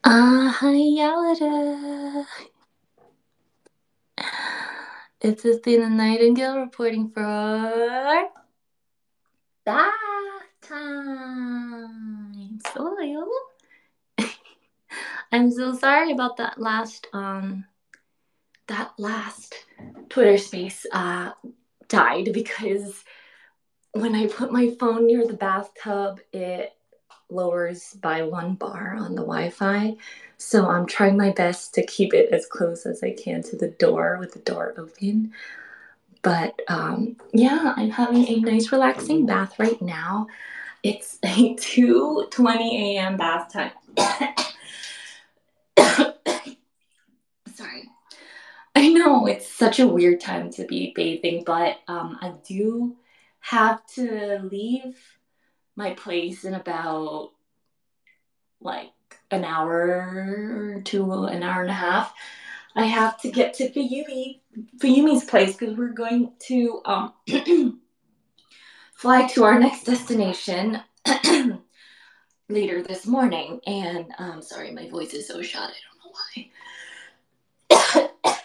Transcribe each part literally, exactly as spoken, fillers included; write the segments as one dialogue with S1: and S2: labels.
S1: Uh, hi, Yalada. It's Athena Nightingale reporting for bath time. So, I'm so sorry about that last, um, that last Twitter space, uh, died because when I put my phone near the bathtub, it lowers by one bar on the Wi-Fi. So I'm trying my best to keep it as close as I can to the door with the door open. But um, yeah, I'm having a nice relaxing bath right now. It's a two twenty a m bath time. Sorry. I know it's such a weird time to be bathing, but um, I do have to leave my place in about like an hour to an hour and a half. I have to get to Fayumi, Fayumi's place because we're going to um, fly to our next destination later this morning. And um, sorry, my voice is so shot. I don't know why.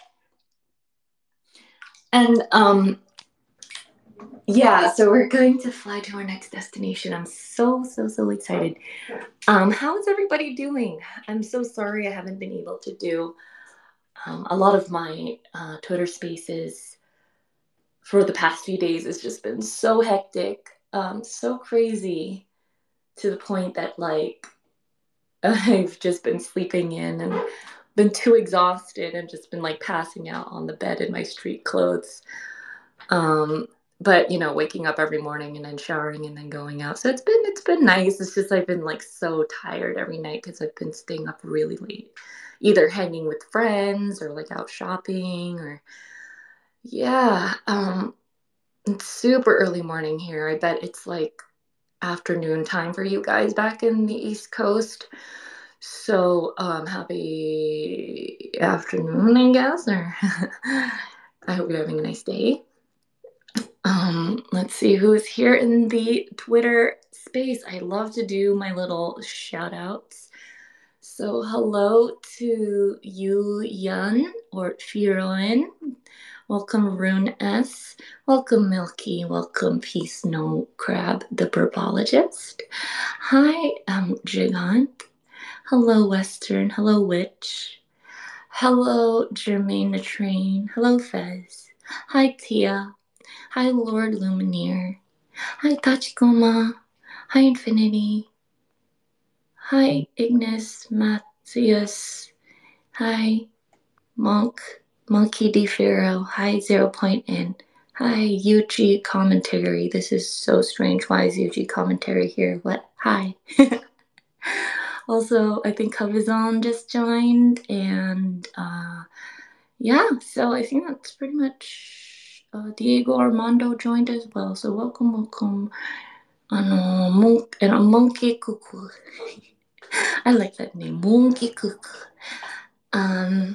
S1: And um, yeah, so we're going to fly to our next destination. I'm so so so excited. Um, how is everybody doing? I'm so sorry I haven't been able to do um, a lot of my uh, Twitter Spaces for the past few days. It's just been so hectic, um, so crazy, to the point that like I've just been sleeping in and been too exhausted and just been like passing out on the bed in my street clothes. Um, but you know, waking up every morning and then showering and then going out. So it's been it's been nice. It's just I've been like so tired every night because I've been staying up really late, either hanging with friends or like out shopping or yeah. Um, it's super early morning here. I bet it's like afternoon time for you guys back in the East Coast. So, um, happy afternoon, I guess, or I hope you're having a nice day. Um, let's see who's here in the Twitter space. I love to do my little shout outs. So, hello to Yu Yun or Firoin. Welcome, Rune S. Welcome, Milky. Welcome, Peace No Crab, the burbologist. Hi, um, Gigant. Hello, Western. Hello, Witch. Hello, Jermaine the Train. Hello, Fez. Hi, Tia. Hi, Lord Lumineer. Hi, Tachikoma. Hi, Infinity. Hi, Ignis Matthias. Hi, Monk. Monkey D. Pharaoh. Hi, Zero Point In. Hi, U G Commentary. This is so strange. Why is U G Commentary here? What? Hi. Also, I think Cavazon just joined, and uh, yeah, so I think that's pretty much. Uh, Diego Armando joined as well, so welcome, welcome. Ano, monk, and a monkey cuckoo. I like that name, monkey cuckoo. Um,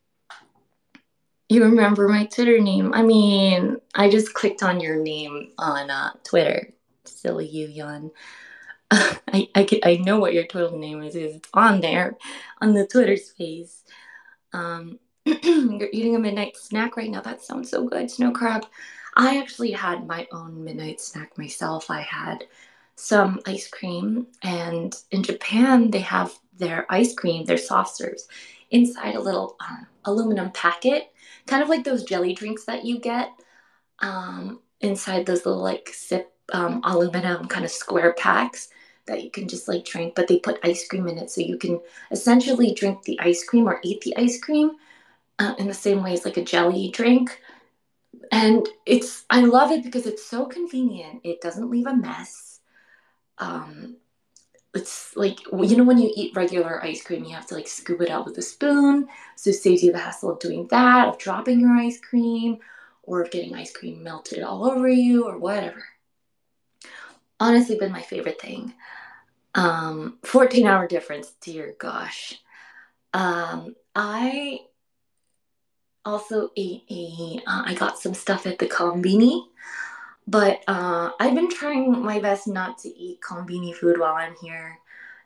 S1: you remember my Twitter name? I mean, I just clicked on your name on uh, Twitter, silly you, Yon. I, I, could, I know what your total name is. It's on there on the Twitter space. Um, you're eating a midnight snack right now. That sounds so good. Snow crab. I actually had my own midnight snack myself. I had some ice cream, and in Japan, they have their ice cream, their soft serves, inside a little um, aluminum packet, kind of like those jelly drinks that you get um, inside those little like sip um, aluminum kind of square packs that you can just like drink, but they put ice cream in it so you can essentially drink the ice cream or eat the ice cream uh, in the same way as like a jelly drink. And it's I love it because it's so convenient. It doesn't leave a mess. Um, it's like you know when you eat regular ice cream, you have to like scoop it out with a spoon, so it saves you the hassle of doing that, of dropping your ice cream, or of getting ice cream melted all over you, or whatever. Honestly, been my favorite thing. Um, fourteen hour difference, dear gosh. Um, I also ate a. Uh, I got some stuff at the Combini, but uh, I've been trying my best not to eat Combini food while I'm here.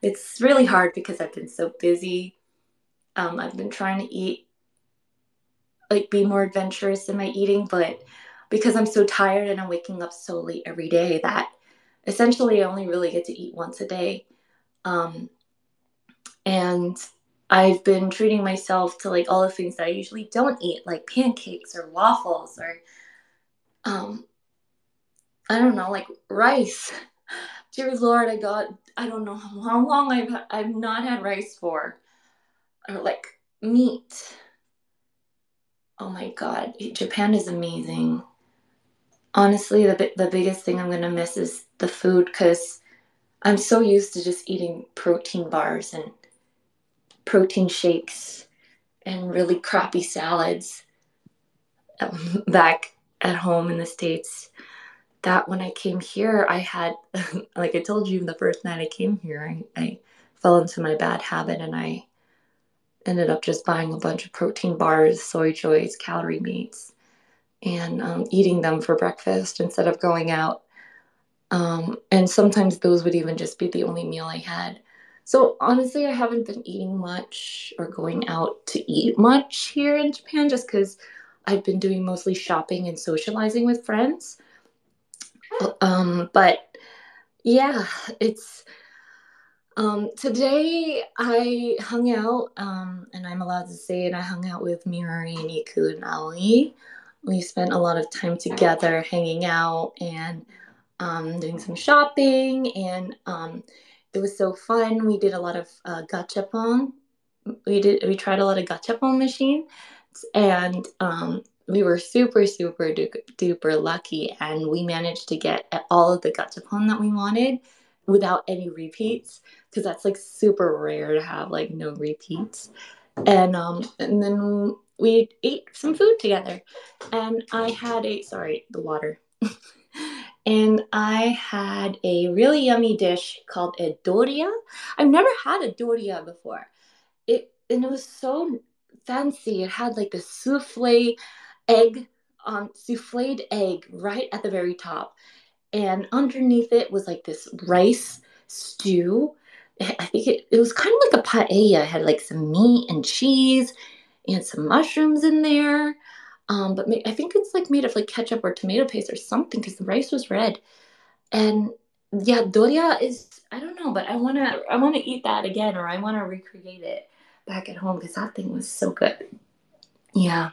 S1: it's really hard because I've been so busy. Um, I've been trying to eat, like be more adventurous in my eating, but because I'm so tired and I'm waking up so late every day that essentially I only really get to eat once a day. Um, and I've been treating myself to like all the things that I usually don't eat, like pancakes or waffles or um, I don't know, like rice. Dear Lord, I got I don't know how long I've I've not had rice for, or like meat. Oh my God, Japan is amazing. Honestly, the the biggest thing I'm gonna miss is the food because I'm so used to just eating protein bars and protein shakes and really crappy salads back at home in the States. That when I came here, I had, like I told you the first night I came here, I, I fell into my bad habit and I ended up just buying a bunch of protein bars, soy joys, calorie meats, and um, eating them for breakfast instead of going out. Um, and sometimes those would even just be the only meal I had. So honestly, I haven't been eating much or going out to eat much here in Japan just because I've been doing mostly shopping and socializing with friends. Um, but yeah, it's um, today I hung out, um, and I'm allowed to say it. I hung out with Mirai and Iku and Ali. We spent a lot of time together hanging out and um, doing some shopping, and um, it was so fun. We did a lot of uh, gachapon. We did. We tried a lot of gachapon machines, and um, we were super, super duper, duper lucky, and we managed to get all of the gachapon that we wanted without any repeats because that's like super rare to have like no repeats. And um, and then we ate some food together, and I had a sorry the water. And I had a really yummy dish called a doria. I've never had a doria before. It and it was so fancy. It had like the souffle egg, um, souffled egg right at the very top, and underneath it was like this rice stew. I think it, it was kind of like a paella. It had like some meat and cheese and some mushrooms in there. Um, but I think it's like made of like ketchup or tomato paste or something because the rice was red. And yeah, doria is I don't know, but I wanna I wanna eat that again or I wanna recreate it back at home because that thing was so good. Yeah.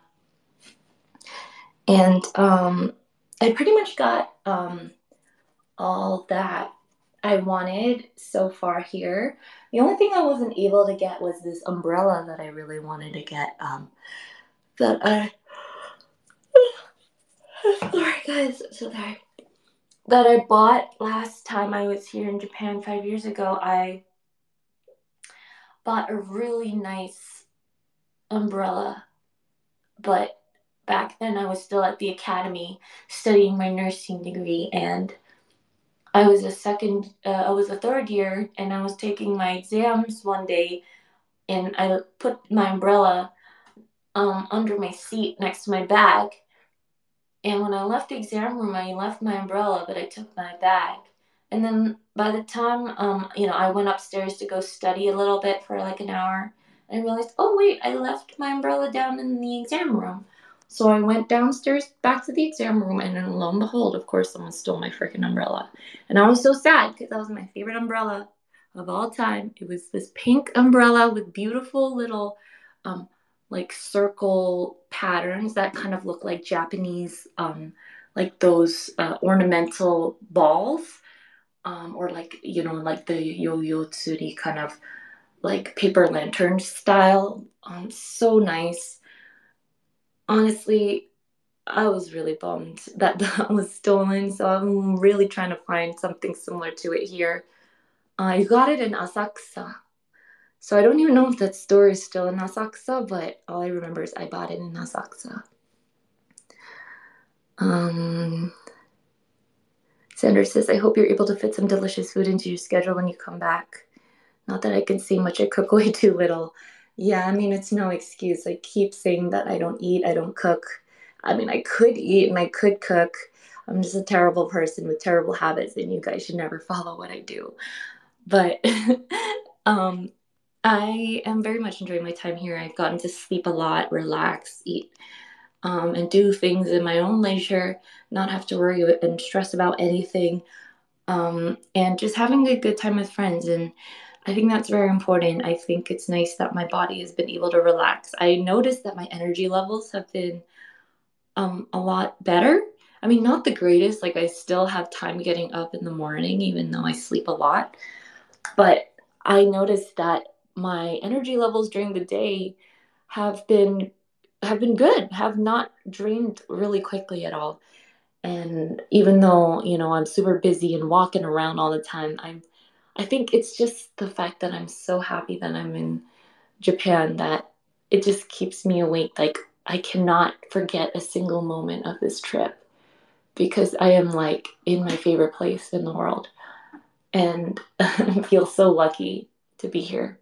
S1: And um I pretty much got um all that I wanted so far here. The only thing I wasn't able to get was this umbrella that I really wanted to get. Um that I sorry guys, so tired. That I bought last time I was here in Japan five years ago. I bought a really nice umbrella, but back then I was still at the academy studying my nursing degree, and I was a second, uh, I was a third year, and I was taking my exams one day, and I put my umbrella um, under my seat next to my bag. And when I left the exam room, I left my umbrella, but I took my bag. And then by the time, um, you know, I went upstairs to go study a little bit for like an hour, I realized, oh wait, I left my umbrella down in the exam room. So I went downstairs back to the exam room, and then lo and behold, of course, someone stole my freaking umbrella. And I was so sad because that was my favorite umbrella of all time. It was this pink umbrella with beautiful little um, like circle patterns that kind of look like Japanese, um, like those uh, ornamental balls, um, or like, you know, like the yo-yo tsuri kind of like paper lantern style. Um, so nice. Honestly, I was really bummed that that was stolen, so I'm really trying to find something similar to it here. I got it in Asakusa. So I don't even know if that store is still in Asakusa, but all I remember is I bought it in Asakusa. Um, Sandra says, I hope you're able to fit some delicious food into your schedule when you come back. Not that I can see much, I cook way too little. Yeah, I mean, it's no excuse. I keep saying that I don't eat, I don't cook. I mean, I could eat and I could cook. I'm just a terrible person with terrible habits, and you guys should never follow what I do. But Um, I am very much enjoying my time here. I've gotten to sleep a lot, relax, eat, um, and do things in my own leisure, not have to worry and stress about anything, um, and just having a good time with friends. And I think that's very important. I think it's nice that my body has been able to relax. I noticed that my energy levels have been um, a lot better. I mean, not the greatest. Like, I still have time getting up in the morning, even though I sleep a lot. But I noticed that my energy levels during the day have been have been good, have not drained really quickly at all. And even though, you know, I'm super busy and walking around all the time, I'm I think it's just the fact that I'm so happy that I'm in Japan that it just keeps me awake. Like, I cannot forget a single moment of this trip because I am like in my favorite place in the world and I feel so lucky to be here.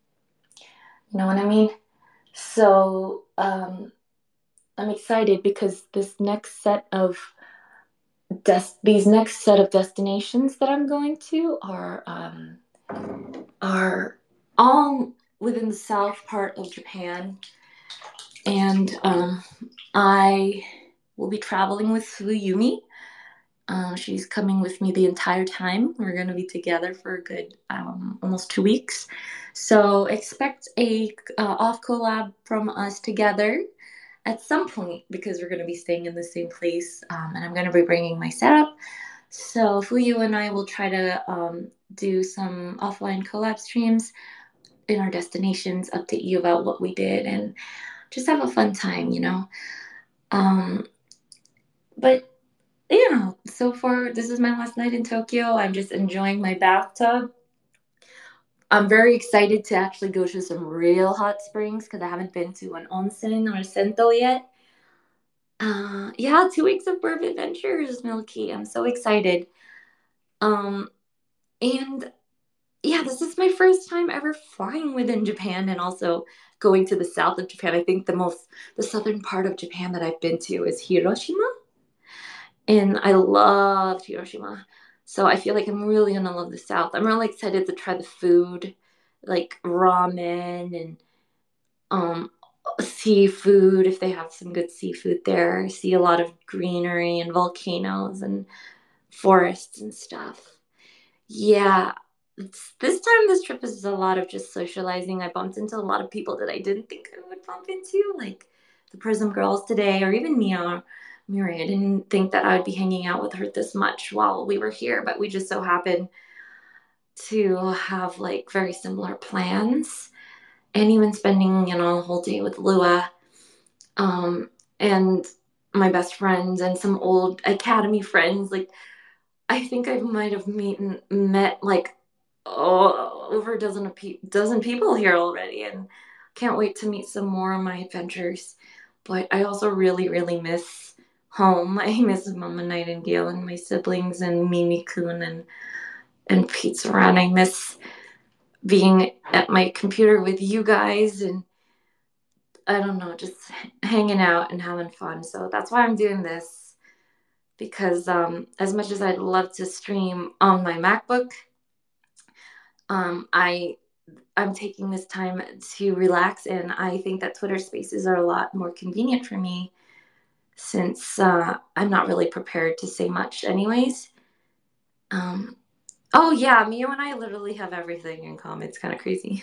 S1: You know what I mean? So um, I'm excited because this next set of des- these next set of destinations that I'm going to are um, are all within the south part of Japan, and um, I will be traveling with Fuyumi. Um, she's coming with me the entire time. We're going to be together for a good um, almost two weeks. So expect a uh, off collab from us together at some point because we're going to be staying in the same place, um, and I'm going to be bringing my setup. So Fuyu and I will try to um, do some offline collab streams in our destinations, update you about what we did, and just have a fun time, you know. Um, but you know, so far this is my last night in Tokyo. I'm just enjoying my bathtub. I'm very excited to actually go to some real hot springs because I haven't been to an onsen or a sento yet. Uh, yeah, two weeks of birth adventures, Milky. I'm so excited. Um, and yeah, this is my first time ever flying within Japan and also going to the south of Japan. I think the most, the southern part of Japan that I've been to is Hiroshima. And I loved Hiroshima. So I feel like I'm really gonna love the South. I'm really excited to try the food, like ramen and um seafood if they have some good seafood there. I see a lot of greenery and volcanoes and forests and stuff. Yeah, it's, this time this trip is a lot of just socializing. I bumped into a lot of people that I didn't think I would bump into, like the Prism girls today, or even Mia. Miri. I didn't think that I would be hanging out with her this much while we were here, but we just so happened to have like very similar plans. And even spending, you know, a whole day with Lua, um, and my best friends and some old academy friends. Like, I think I might have meet, met like oh, over a dozen of pe- dozen people here already, and can't wait to meet some more on my adventures. But I also really, really miss home. I miss Mama Nightingale and my siblings and Mimi Kun and and Pizza Run. I miss being at my computer with you guys and I don't know, just hanging out and having fun. So that's why I'm doing this because um, as much as I'd love to stream on my MacBook, um, I I'm taking this time to relax, and I think that Twitter Spaces are a lot more convenient for me since uh, I'm not really prepared to say much, anyways. Um, oh yeah, Mio and I literally have everything in common. It's kind of crazy.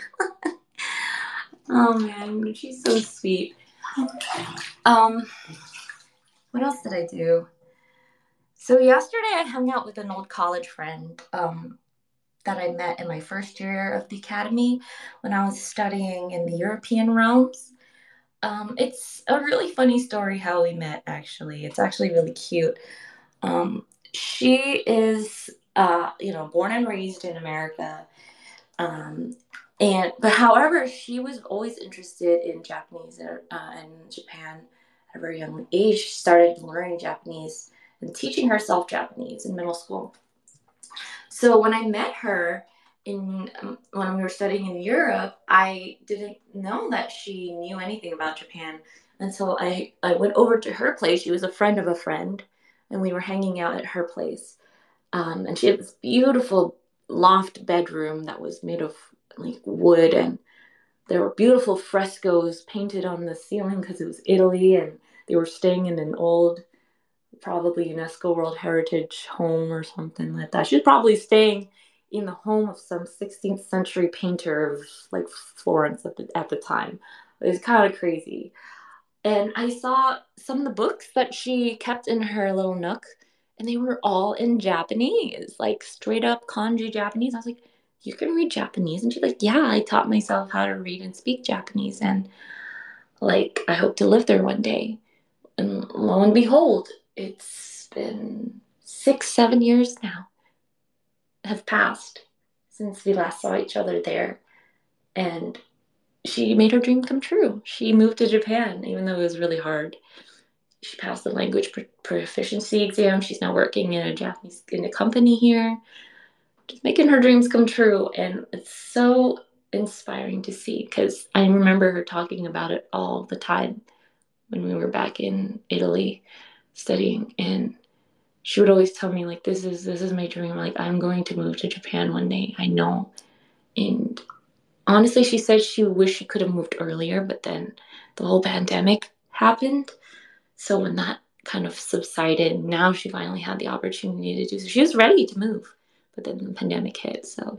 S1: Oh man, she's so sweet. Um, what else did I do? So yesterday I hung out with an old college friend. Um, that I met in my first year of the academy when I was studying in the European realms. Um, it's a really funny story how we met, actually. It's actually really cute. Um, she is, uh, you know, born and raised in America. Um, and, but however, she was always interested in Japanese uh, and Japan at a very young age. She started learning Japanese and teaching herself Japanese in middle school. So when I met her in um, when we were studying in Europe, I didn't know that she knew anything about Japan until I I went over to her place. She was a friend of a friend, and we were hanging out at her place. Um, and she had this beautiful loft bedroom that was made of like wood, and there were beautiful frescoes painted on the ceiling because it was Italy, and they were staying in an old, probably UNESCO World Heritage home or something like that. She was probably staying in the home of some sixteenth century painter of like Florence at the, at the time. It was kind of crazy. And I saw some of the books that she kept in her little nook, and they were all in Japanese, like straight up kanji Japanese. I was like, you can read Japanese? And she's like, yeah, I taught myself how to read and speak Japanese. And like, I hope to live there one day. And lo and behold, it's been six, seven years now have passed since we last saw each other there. And she made her dream come true. She moved to Japan, even though it was really hard. She passed the language proficiency exam. She's now working in a Japanese in a company here, just making her dreams come true. And it's so inspiring to see, because I remember her talking about it all the time when we were back in Italy studying, and she would always tell me, like, this is this is my dream. Like, I'm going to move to Japan one day. I know. And honestly, she said she wished she could have moved earlier, but then the whole pandemic happened. So when that kind of subsided, now she finally had the opportunity to do so. She was ready to move, but then the pandemic hit. So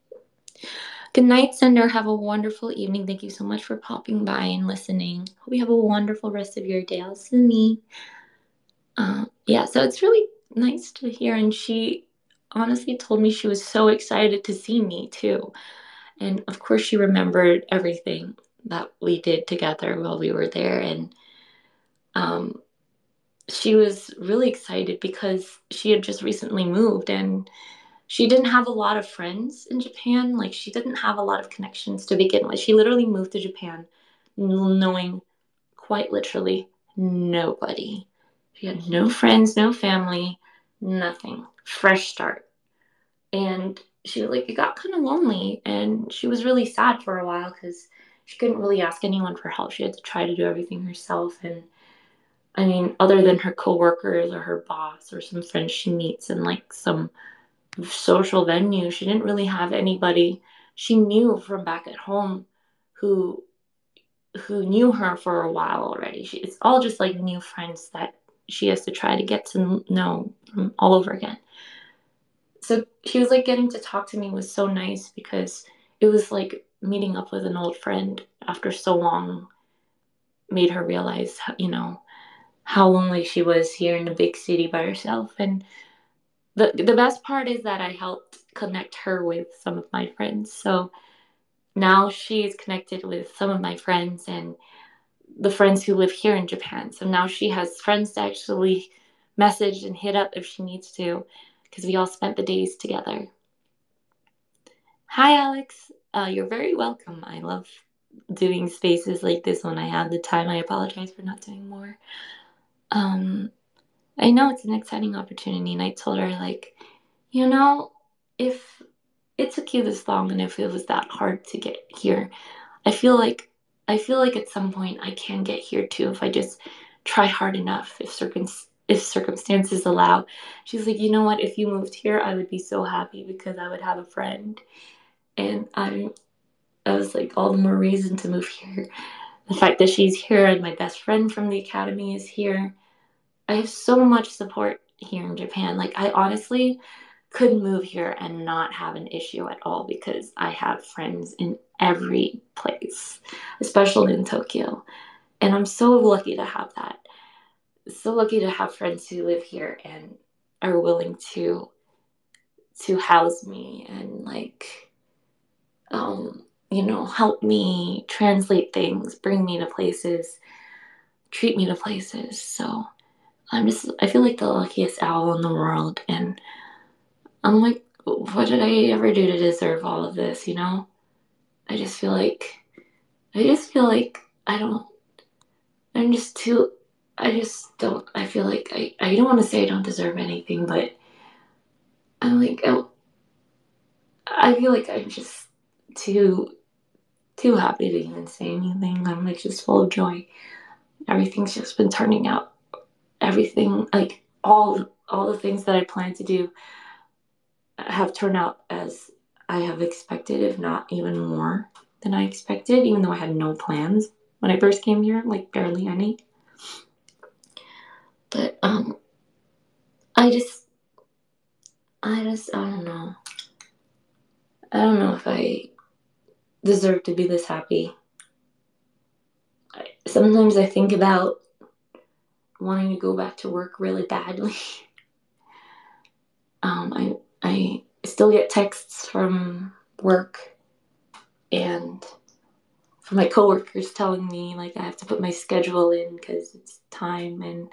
S1: good night, Sender. Have a wonderful evening. Thank you so much for popping by and listening. Hope you have a wonderful rest of your day. I'll see me. Uh, yeah, so it's really nice to hear. And she honestly told me she was so excited to see me too. And of course, she remembered everything that we did together while we were there. And um, she was really excited because she had just recently moved, and she didn't have a lot of friends in Japan. Like, she didn't have a lot of connections to begin with. She literally moved to Japan knowing quite literally nobody. She had no friends, no family, nothing. Fresh start. And she was like, it got kind of lonely, and she was really sad for a while because she couldn't really ask anyone for help. She had to try to do everything herself. And I mean, other than her coworkers or her boss or some friends she meets in like some social venue, she didn't really have anybody she knew from back at home who who knew her for a while already. She, it's all just like new friends that she has to try to get to know all over again. So she was like, getting to talk to me was so nice because it was like meeting up with an old friend after so long made her realize, you know, how lonely she was here in a big city by herself. And the the best part is that I helped connect her with some of my friends. So now she's connected with some of my friends and the friends who live here in Japan. So now she has friends to actually message and hit up if she needs to, because we all spent the days together. Hi, Alex. Uh, you're very welcome. I love doing spaces like this when I have the time. I apologize for not doing more. Um, I know it's an exciting opportunity, and I told her, like, you know, if it took you this long and if it was that hard to get here, I feel like I feel like at some point I can get here too if I just try hard enough, if circum if circumstances allow. She's like, you know what? If you moved here, I would be so happy because I would have a friend, and I'm. I was like, all the more reason to move here. The fact that she's here and my best friend from the academy is here. I have so much support here in Japan. Like, I honestly could move here and not have an issue at all because I have friends in every place, especially in Tokyo. And I'm so lucky to have that. So lucky to have friends who live here and are willing to to house me and like um you know, help me translate things, bring me to places, treat me to places. So I'm just, I feel like the luckiest owl in the world. And I'm like, what did I ever do to deserve all of this, you know? I just feel like, I just feel like I don't, I'm just too, I just don't, I feel like, I, I don't want to say I don't deserve anything, but I'm like, I, I feel like I'm just too, too happy to even say anything. I'm like just full of joy. Everything's just been turning out. Everything, like all, all the things that I planned to do have turned out as I have expected, if not even more than I expected, even though I had no plans when I first came here, like barely any. But um, I just, I just, I don't know. I don't know if I deserve to be this happy. I, sometimes I think about wanting to go back to work really badly. um, I, I still get texts from work and from my coworkers telling me like I have to put my schedule in because it's time, and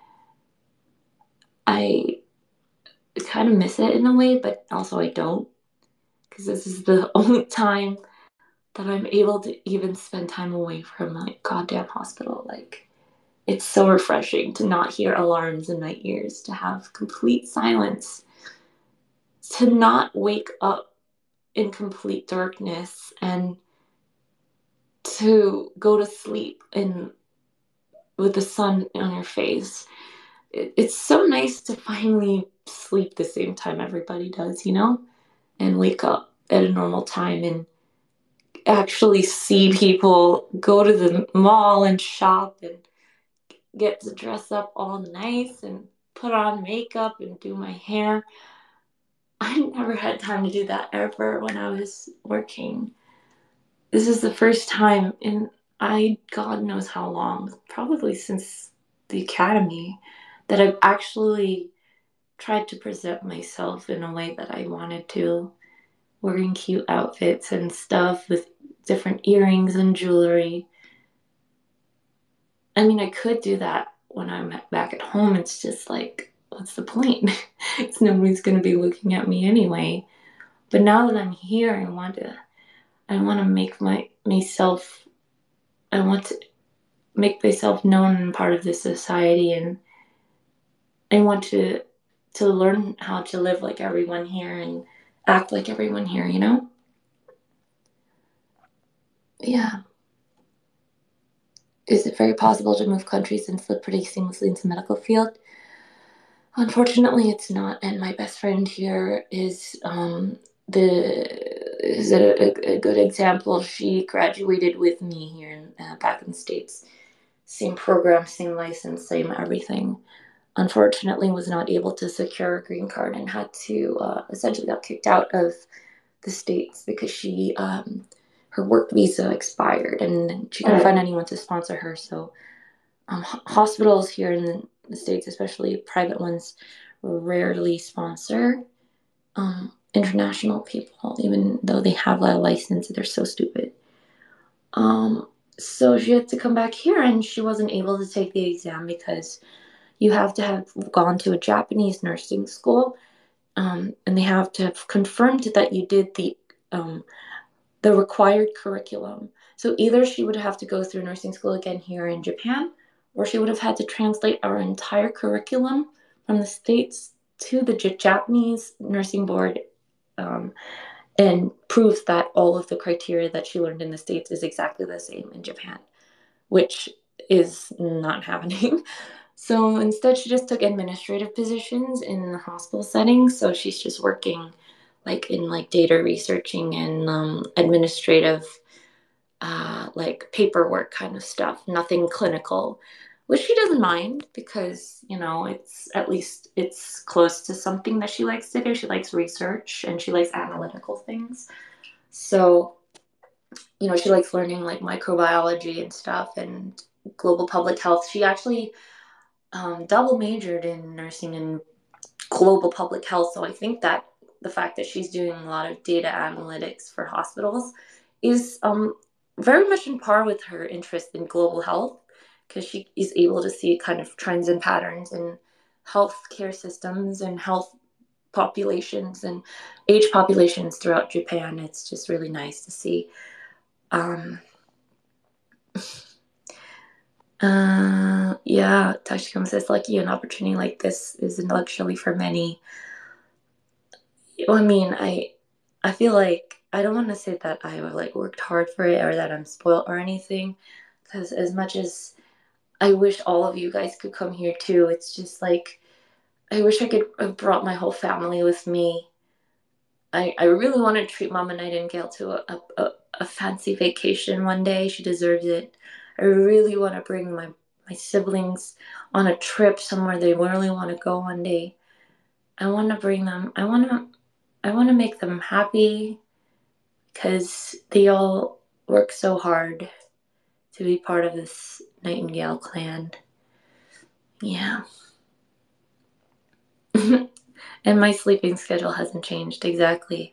S1: I kind of miss it in a way, but also I don't, because this is the only time that I'm able to even spend time away from like goddamn hospital. Like, it's so refreshing to not hear alarms in my ears, to have complete silence, to not wake up in complete darkness, and to go to sleep in with the sun on your face. It, it's so nice to finally sleep the same time everybody does, you know, and wake up at a normal time and actually see people go to the mall and shop and get to dress up all nice and put on makeup and do my hair. I never had time to do that ever when I was working. This is the first time in I God knows how long, probably since the academy, that I've actually tried to present myself in a way that I wanted to, wearing cute outfits and stuff with different earrings and jewelry. I mean, I could do that when I'm back at home. It's just like, what's the point? It's nobody's going to be looking at me anyway. But now that I'm here, I want to, I want to make my myself, I want to make myself known and part of this society, and I want to to learn how to live like everyone here and act like everyone here, you know? Yeah. Is it very possible to move countries and slip pretty seamlessly into the medical field? Unfortunately, it's not. And my best friend here is um, the is a, a, a good example. She graduated with me here in, uh, back in the States. Same program, same license, same everything. Unfortunately, was not able to secure a green card and had to uh, essentially got kicked out of the States because she um, her work visa expired and she couldn't find anyone to sponsor her. So um, h- hospitals here in the, the States, especially private ones, rarely sponsor um, international people, even though they have a license. They're so stupid. Um, so she had to come back here, and she wasn't able to take the exam because you have to have gone to a Japanese nursing school, um, and they have to have confirmed that you did the um, the required curriculum. So either she would have to go through nursing school again here in Japan, or she would have had to translate our entire curriculum from the States to the J- Japanese nursing board, um, and prove that all of the criteria that she learned in the States is exactly the same in Japan, which is not happening. So instead, she just took administrative positions in the hospital setting. So she's just working like in like data researching and um, administrative, uh, like paperwork kind of stuff, nothing clinical, which she doesn't mind because, you know, it's at least it's close to something that she likes to do. She likes research and she likes analytical things. So, you know, she likes learning like microbiology and stuff and global public health. She actually um, double majored in nursing and global public health. So I think that the fact that she's doing a lot of data analytics for hospitals is um, very much in par with her interest in global health, because she is able to see kind of trends and patterns in healthcare systems and health populations and age populations throughout Japan. It's just really nice to see. Um, uh, yeah, Tashikam says, lucky an opportunity like this is a luxury for many. Well, I mean, I I feel like I don't want to say that I like worked hard for it or that I'm spoiled or anything, because as much as I wish all of you guys could come here too, it's just like I wish I could have brought my whole family with me. I, I really want to treat Mama Nightingale to a, a, a fancy vacation one day. She deserves it. I really want to bring my, my siblings on a trip somewhere they really want to go one day. I want to bring them. I want to I want to make them happy because they all work so hard to be part of this Nightingale clan. Yeah. And my sleeping schedule hasn't changed exactly.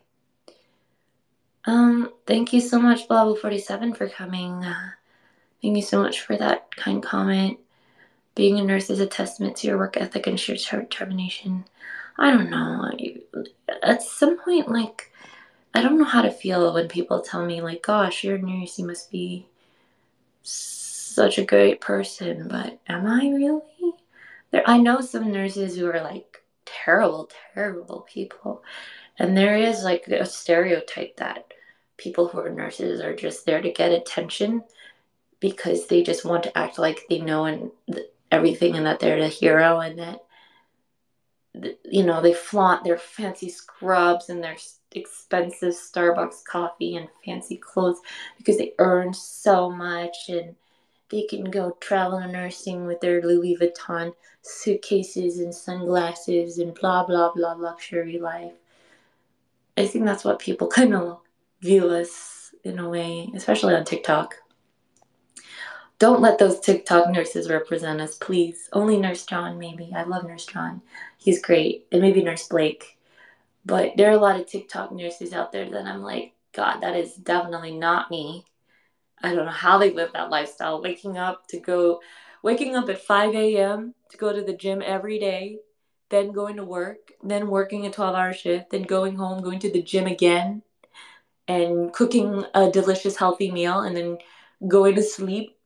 S1: Um, thank you so much, Blabble forty-seven, for coming. Uh, thank you so much for that kind comment. Being a nurse is a testament to your work ethic and sheer determination. I don't know. At some point, like, I don't know how to feel when people tell me, like, gosh, you're a nurse, you must be such a great person. But am I really? There, I know some nurses who are, like, terrible, terrible people. And there is, like, a stereotype that people who are nurses are just there to get attention because they just want to act like they know and th- everything and that they're the hero and that, th- you know, they flaunt their fancy scrubs and their expensive Starbucks coffee and fancy clothes because they earn so much and they can go travel nursing with their Louis Vuitton suitcases and sunglasses and blah, blah, blah, luxury life. I think that's what people kind of view us in a way, especially on TikTok. Don't let those TikTok nurses represent us, please. Only Nurse John, maybe. I love Nurse John. He's great. And maybe Nurse Blake. But there are a lot of TikTok nurses out there that I'm like, God, that is definitely not me. I don't know how they live that lifestyle. Waking up to go, waking up at five a.m. to go to the gym every day, then going to work, then working a twelve-hour shift, then going home, going to the gym again, and cooking a delicious, healthy meal, and then going to sleep.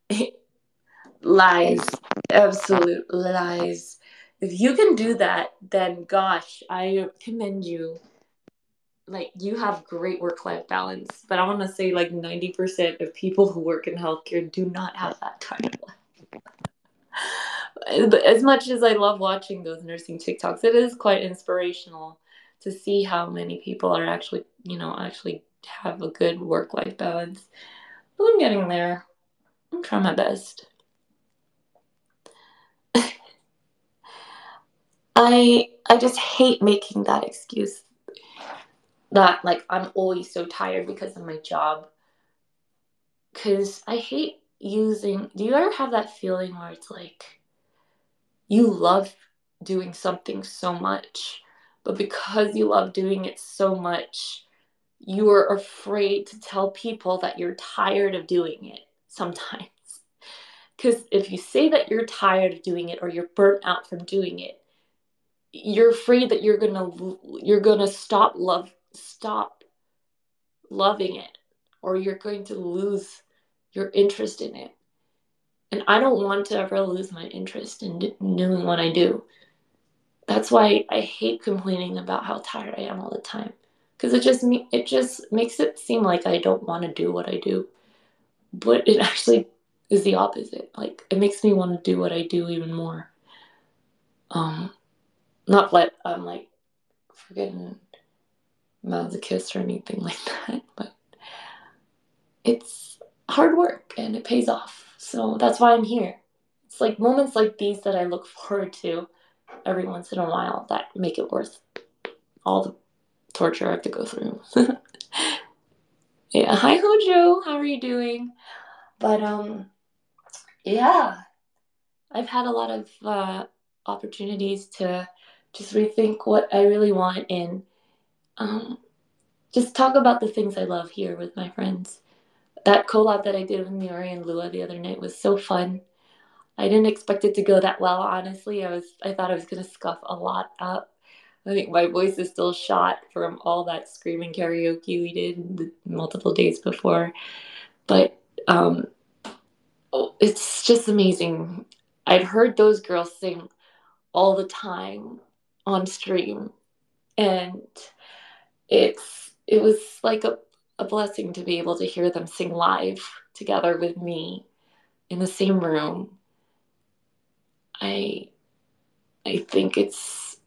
S1: Lies. Absolute lies. If you can do that, then gosh, I commend you. Like, you have great work-life balance. But I want to say, like, ninety percent of people who work in healthcare do not have that kind of life. But as much as I love watching those nursing TikToks, it is quite inspirational to see how many people are actually, you know, actually have a good work-life balance. But I'm getting there. I'm trying my best. I I just hate making that excuse that, like, I'm always so tired because of my job. Because I hate using. Do you ever have that feeling where it's like you love doing something so much, but because you love doing it so much, you are afraid to tell people that you're tired of doing it sometimes? Because if you say that you're tired of doing it or you're burnt out from doing it, you're afraid that you're gonna you're gonna stop love stop loving it, or you're going to lose your interest in it. And I don't want to ever lose my interest in doing what I do. That's why I hate complaining about how tired I am all the time, because it just it just makes it seem like I don't want to do what I do, but it actually is the opposite. Like, it makes me want to do what I do even more. Um, not like I'm like forgetting masochist or anything like that, but it's hard work and it pays off. So that's why I'm here. It's like moments like these that I look forward to every once in a while that make it worth all the torture I have to go through. Yeah, hi Hojo, how are you doing? But um, yeah, I've had a lot of uh, opportunities to just rethink what I really want and um, just talk about the things I love here with my friends. That collab that I did with Miori and Lua the other night was so fun. I didn't expect it to go that well, honestly. I was I thought I was gonna scuff a lot up. I think my voice is still shot from all that screaming karaoke we did the multiple days before. But um, oh, it's just amazing. I've heard those girls sing all the time on stream, and it's it was like a, a blessing to be able to hear them sing live together with me in the same room. I I think it's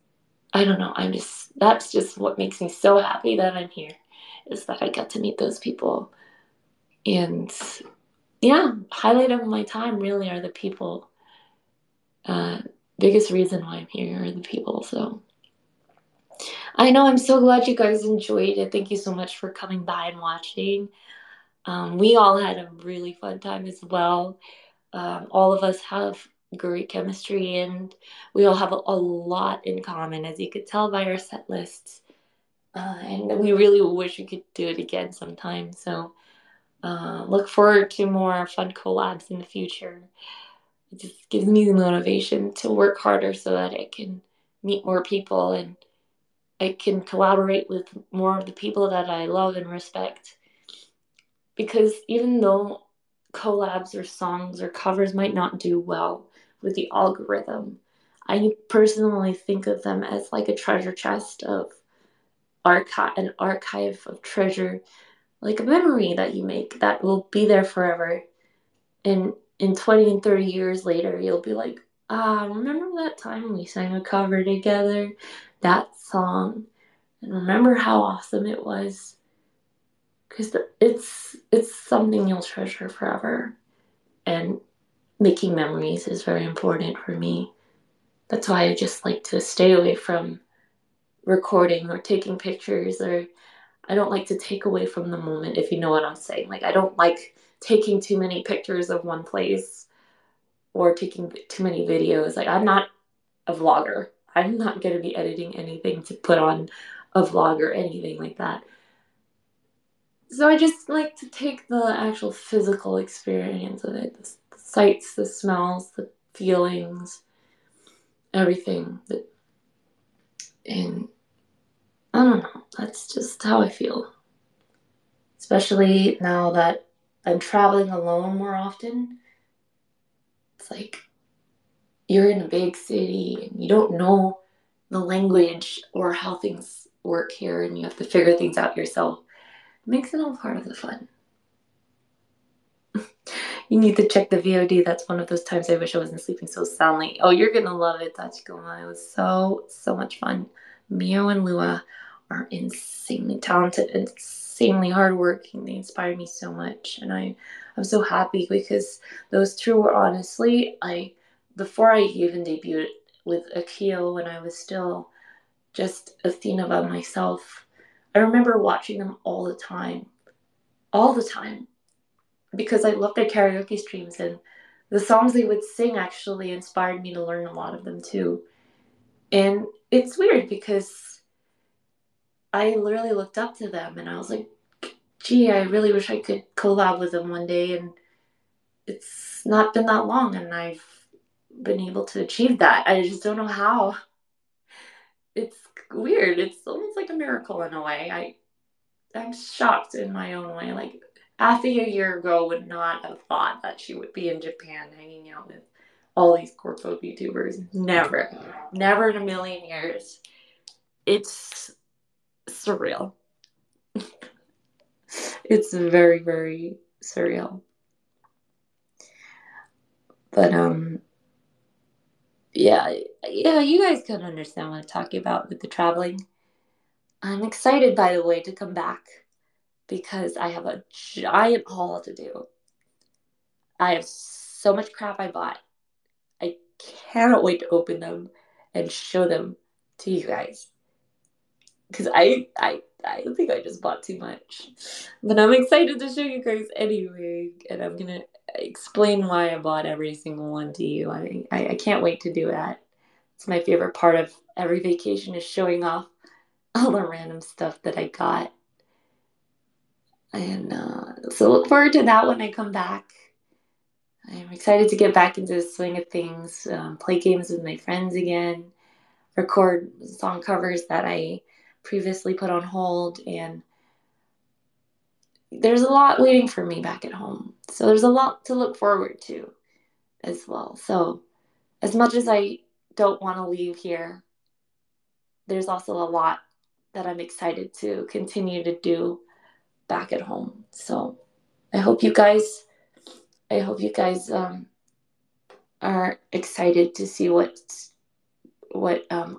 S1: I don't know. I'm just, that's just what makes me so happy that I'm here, is that I got to meet those people. And yeah, highlight of my time really are the people. Uh, biggest reason why I'm here are the people. So I know, I'm so glad you guys enjoyed it. Thank you so much for coming by and watching. Um, we all had a really fun time as well. Um, all of us have great chemistry, and we all have a, a lot in common, as you could tell by our set lists. Uh, and we really wish we could do it again sometime. So uh, look forward to more fun collabs in the future. It just gives me the motivation to work harder so that I can meet more people and I can collaborate with more of the people that I love and respect. Because even though collabs or songs or covers might not do well with the algorithm, I personally think of them as like a treasure chest of archive, an archive of treasure, like a memory that you make that will be there forever. And in twenty and thirty years later, you'll be like, ah, remember that time we sang a cover together? That song. And remember how awesome it was? Because it's it's something you'll treasure forever. And making memories is very important for me. That's why I just like to stay away from recording or taking pictures, or I don't like to take away from the moment, if you know what I'm saying. Like, I don't like taking too many pictures of one place or taking too many videos. Like, I'm not a vlogger. I'm not going to be editing anything to put on a vlog or anything like that. So I just like to take the actual physical experience of it, the sights, the smells, the feelings, everything. And I don't know, that's just how I feel. Especially now that I'm traveling alone more often. It's like you're in a big city and you don't know the language or how things work here, and you have to figure things out yourself. It makes it all part of the fun. You need to check the V O D. That's one of those times I wish I wasn't sleeping so soundly. Oh, you're gonna love it, Tachikoma. It was so, so much fun. Mio and Lua are insanely talented, insanely hardworking. They inspire me so much, and I, I'm so happy because those two were honestly, I, before I even debuted with Akio when I was still just Athena by myself, I remember watching them all the time, all the time, because I loved their karaoke streams, and the songs they would sing actually inspired me to learn a lot of them too. And it's weird because I literally looked up to them and I was like, gee, I really wish I could collab with them one day. And it's not been that long and I've been able to achieve that. I just don't know how. It's weird. It's almost like a miracle in a way. I I'm shocked in my own way. Like, Afi a year ago would not have thought that she would be in Japan hanging out with all these corpo VTubers. Never. Never in a million years. It's surreal. It's very, very surreal. But um yeah, yeah, you guys can understand what I'm talking about with the traveling. I'm excited, by the way, to come back because I have a giant haul to do. I have so much crap I bought. I cannot wait to open them and show them to you guys. Because I, I, I think I just bought too much. But I'm excited to show you guys anyway. And I'm going to explain why I bought every single one to you. I, I, I can't wait to do that. It's my favorite part of every vacation is showing off all the random stuff that I got. And uh, so look forward to that when I come back. I'm excited to get back into the swing of things, um, play games with my friends again, record song covers that I previously put on hold, and there's a lot waiting for me back at home. So there's a lot to look forward to as well. So as much as I don't want to leave here, there's also a lot that I'm excited to continue to do back at home. So I hope you guys, I hope you guys um, are excited to see what what um,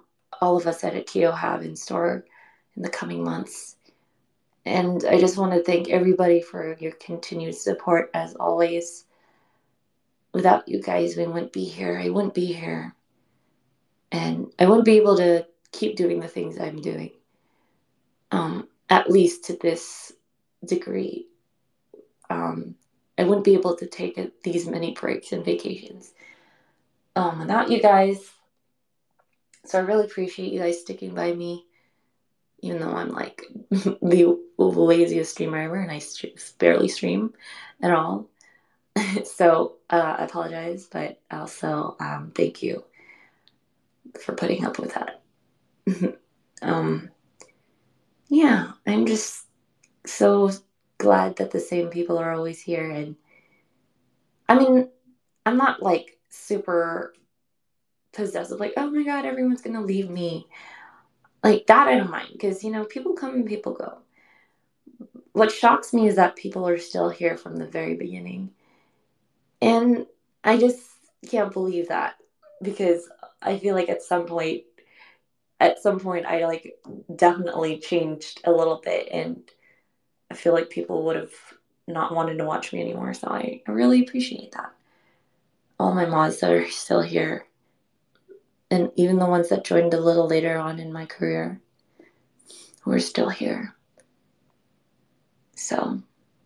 S1: all of us at Akio have in store in the coming months. And I just want to thank everybody for your continued support as always. Without you guys, we wouldn't be here. I wouldn't be here. And I wouldn't be able to keep doing the things I'm doing. Um, at least to this degree. Um, I wouldn't be able to take a, these many breaks and vacations um, without you guys. So I really appreciate you guys sticking by me, even though I'm like the laziest streamer ever and I barely stream at all. So uh, I apologize, but also um, thank you for putting up with that. um, yeah, I'm just so glad that the same people are always here. And I mean, I'm not like super possessive, like, oh my God, everyone's going to leave me. Like that, I don't mind because, you know, people come and people go. What shocks me is that people are still here from the very beginning. And I just can't believe that because I feel like at some point, at some point, I like definitely changed a little bit. And I feel like people would have not wanted to watch me anymore. So I, I really appreciate that. All my mods that are still here. And even the ones that joined a little later on in my career who are still here. So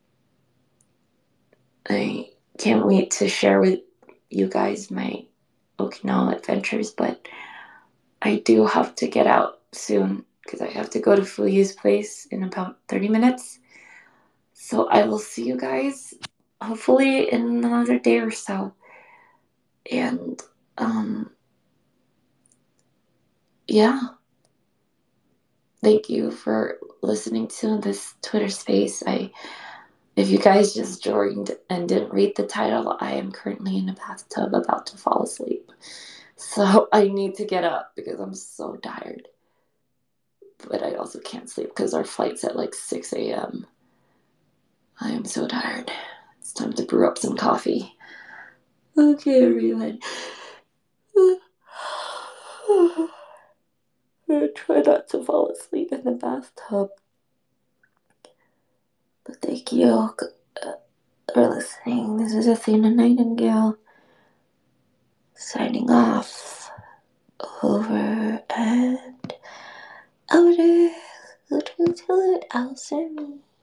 S1: I can't wait to share with you guys my Okinawa adventures, but I do have to get out soon because I have to go to Fuyu's place in about thirty minutes. So I will see you guys hopefully in another day or so. And um yeah. Thank you for listening to this Twitter space. I If you guys just joined and didn't read the title, I am currently in a bathtub about to fall asleep. So I need to get up because I'm so tired. But I also can't sleep because our flight's at like six a.m. I am so tired. It's time to brew up some coffee. Okay, everyone. I'm gonna try not to fall asleep in the bathtub. But thank you for listening. This is Athena Nightingale signing off. Over and outer. Little till it out me.